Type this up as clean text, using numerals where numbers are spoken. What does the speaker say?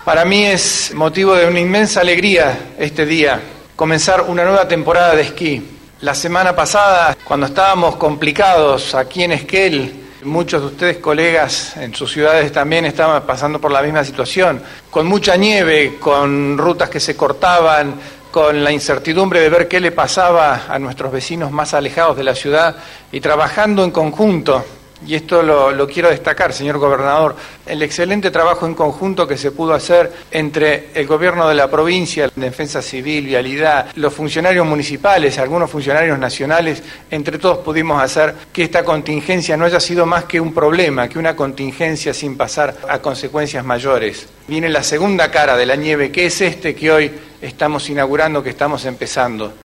Para mí es motivo de una inmensa alegría este día, comenzar una nueva temporada de esquí. La semana pasada, cuando estábamos complicados aquí en Esquel, muchos de ustedes, colegas, en sus ciudades también estaban pasando por la misma situación, con mucha nieve, con rutas que se cortaban, con la incertidumbre de ver qué le pasaba a nuestros vecinos más alejados de la ciudad y trabajando en conjunto. Y esto lo quiero destacar, señor gobernador, el excelente trabajo en conjunto que se pudo hacer entre el gobierno de la provincia, Defensa Civil, Vialidad, los funcionarios municipales, algunos funcionarios nacionales, entre todos pudimos hacer que esta contingencia no haya sido más que un problema, que una contingencia sin pasar a consecuencias mayores. Viene la segunda cara de la nieve, que es que hoy estamos inaugurando, que estamos empezando.